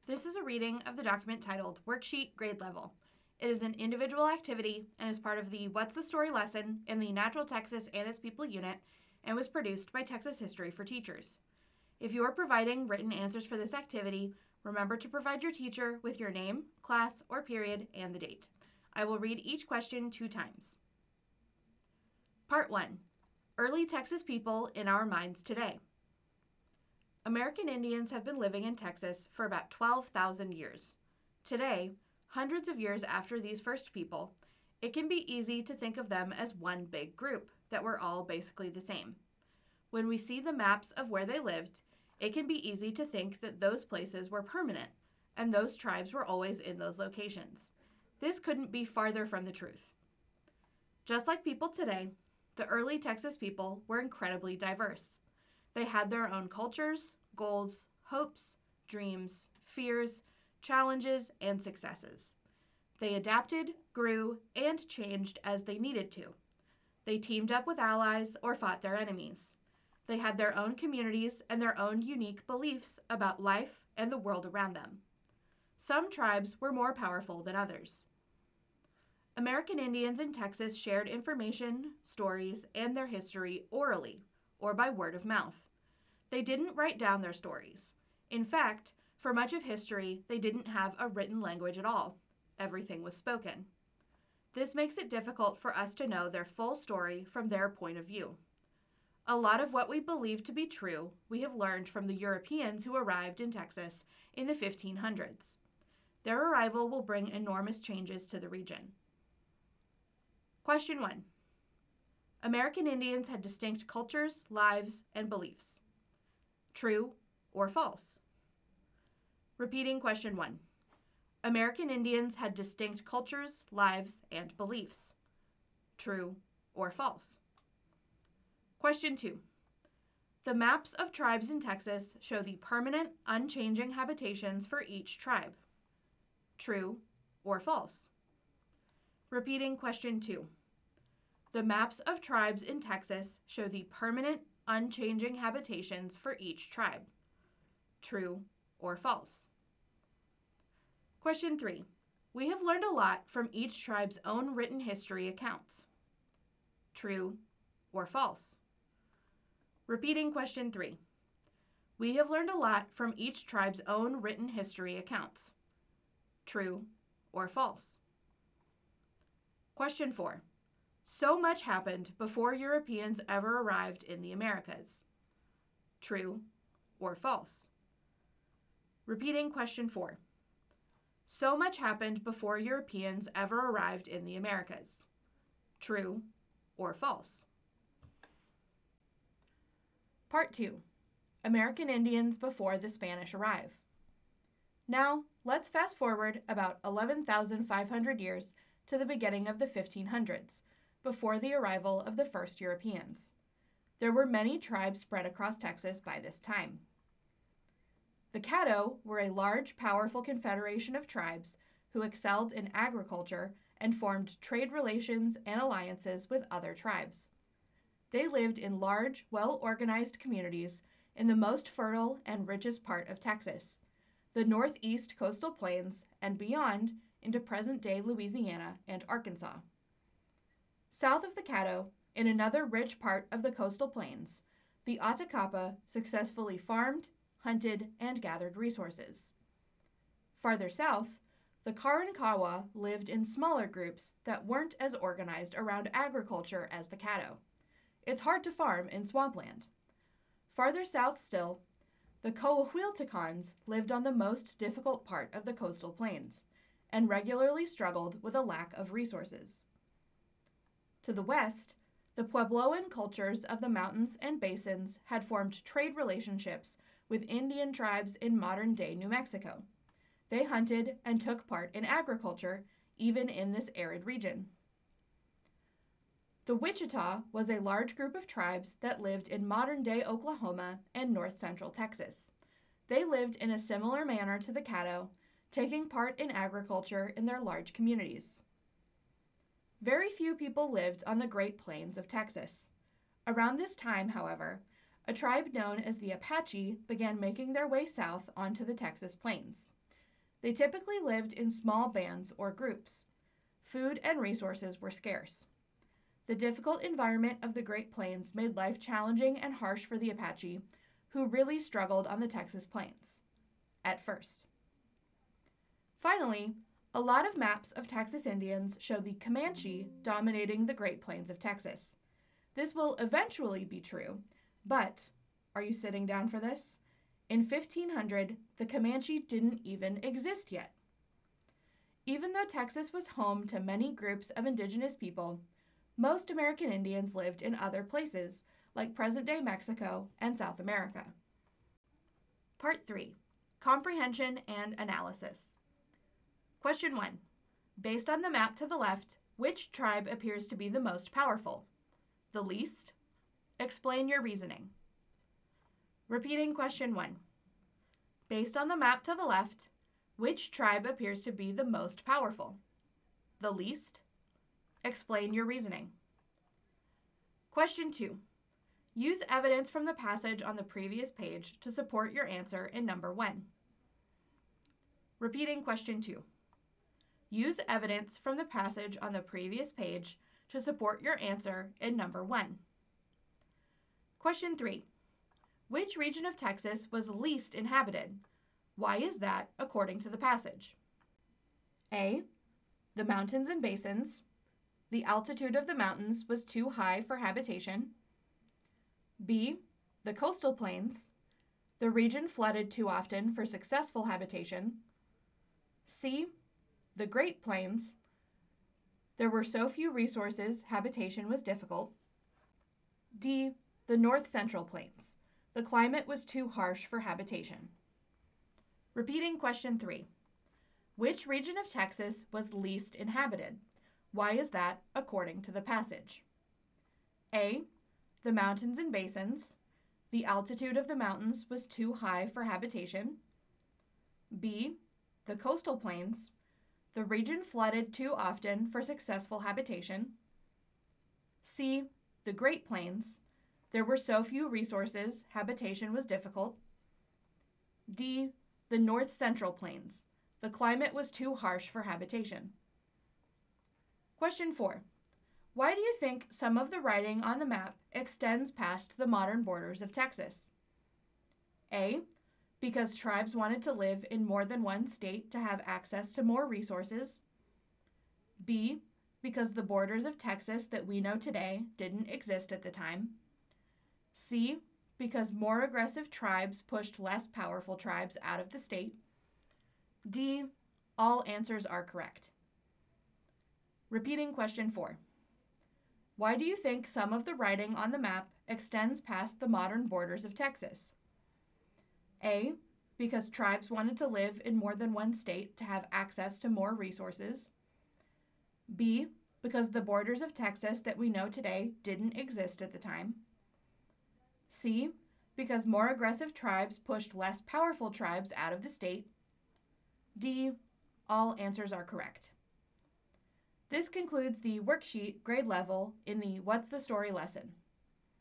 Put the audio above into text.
This is a reading of the document titled Worksheet Grade Level. It is an individual activity and is part of the What's the Story lesson in the Natural Texas and Its People unit and was produced by Texas History for Teachers. If you are providing written answers for this activity, remember to provide your teacher with your name, class, or period, and the date. I will read each question 2 times. Part 1. Early Texas people in our minds today. American Indians have been living in Texas for about 12,000 years. Today, hundreds of years after these first people, it can be easy to think of them as one big group, that we're all basically the same. When we see the maps of where they lived, it can be easy to think that those places were permanent, and those tribes were always in those locations. This couldn't be farther from the truth. Just like people today, the early Texas people were incredibly diverse. They had their own cultures, goals, hopes, dreams, fears, challenges, and successes. They adapted, grew, and changed as they needed to. They teamed up with allies or fought their enemies. They had their own communities and their own unique beliefs about life and the world around them. Some tribes were more powerful than others. American Indians in Texas shared information, stories, and their history orally, or by word of mouth. They didn't write down their stories. In fact, for much of history, they didn't have a written language at all. Everything was spoken. This makes it difficult for us to know their full story from their point of view. A lot of what we believe to be true, we have learned from the Europeans who arrived in Texas in the 1500s. Their arrival will bring enormous changes to the region. Question 1. American Indians had distinct cultures, lives, and beliefs. True or false? Repeating question 1. American Indians had distinct cultures, lives, and beliefs. True or false? Question 2. The maps of tribes in Texas show the permanent, unchanging habitations for each tribe. True or false? Repeating question 2. The maps of tribes in Texas show the permanent, unchanging habitations for each tribe. True or false? Question 3. We have learned a lot from each tribe's own written history accounts. True or false? Repeating question 3. We have learned a lot from each tribe's own written history accounts. True or false? Question 4. So much happened before Europeans ever arrived in the Americas. True or false? Repeating question 4. So much happened before Europeans ever arrived in the Americas. True or false? Part 2. American Indians before the Spanish arrive. Now, let's fast forward about 11,500 years to the beginning of the 1500s, before the arrival of the first Europeans. There were many tribes spread across Texas by this time. The Caddo were a large, powerful confederation of tribes who excelled in agriculture and formed trade relations and alliances with other tribes. They lived in large, well-organized communities in the most fertile and richest part of Texas, the northeast coastal plains, and beyond into present-day Louisiana and Arkansas. South of the Caddo, in another rich part of the coastal plains, the Attakapas successfully farmed, hunted, and gathered resources. Farther south, the Karankawa lived in smaller groups that weren't as organized around agriculture as the Caddo. It's hard to farm in swampland. Farther south still, the Coahuiltecans lived on the most difficult part of the coastal plains and regularly struggled with a lack of resources. To the west, the Puebloan cultures of the mountains and basins had formed trade relationships with Indian tribes in modern-day New Mexico. They hunted and took part in agriculture, even in this arid region. The Wichita was a large group of tribes that lived in modern-day Oklahoma and north-central Texas. They lived in a similar manner to the Caddo, taking part in agriculture in their large communities. Very few people lived on the Great Plains of Texas. Around this time, however, a tribe known as the Apache began making their way south onto the Texas plains. They typically lived in small bands or groups. Food and resources were scarce. The difficult environment of the Great Plains made life challenging and harsh for the Apache, who really struggled on the Texas plains at first. Finally, a lot of maps of Texas Indians show the Comanche dominating the Great Plains of Texas. This will eventually be true, but are you sitting down for this? In 1500, the Comanche didn't even exist yet. Even though Texas was home to many groups of indigenous people, most American Indians lived in other places, like present-day Mexico and South America. Part 3. Comprehension and Analysis. Question 1. Based on the map to the left, which tribe appears to be the most powerful? The least? Explain your reasoning. Repeating question 1. Based on the map to the left, which tribe appears to be the most powerful? The least? Explain your reasoning. Question 2. Use evidence from the passage on the previous page to support your answer in number 1. Repeating question 2. Use evidence from the passage on the previous page to support your answer in number 1. Question 3. Which region of Texas was least inhabited? Why is that according to the passage? A. The mountains and basins. The altitude of the mountains was too high for habitation. B. The coastal plains. The region flooded too often for successful habitation. C. The Great Plains. There were so few resources, habitation was difficult. D. The North Central Plains. The climate was too harsh for habitation. Repeating question 3. Which region of Texas was least inhabited? Why is that according to the passage? A. The mountains and basins. The altitude of the mountains was too high for habitation. B. The coastal plains. The region flooded too often for successful habitation. C. The Great Plains. There were so few resources, habitation was difficult. D. The North Central Plains. The climate was too harsh for habitation. Question 4. Why do you think some of the writing on the map extends past the modern borders of Texas? A. Because tribes wanted to live in more than one state to have access to more resources. B. Because the borders of Texas that we know today didn't exist at the time. C. Because more aggressive tribes pushed less powerful tribes out of the state. D. All answers are correct. Repeating question 4. Why do you think some of the writing on the map extends past the modern borders of Texas? A. Because tribes wanted to live in more than one state to have access to more resources. B. Because the borders of Texas that we know today didn't exist at the time. C. Because more aggressive tribes pushed less powerful tribes out of the state. D. All answers are correct. This concludes the worksheet grade level in the What's the Story lesson.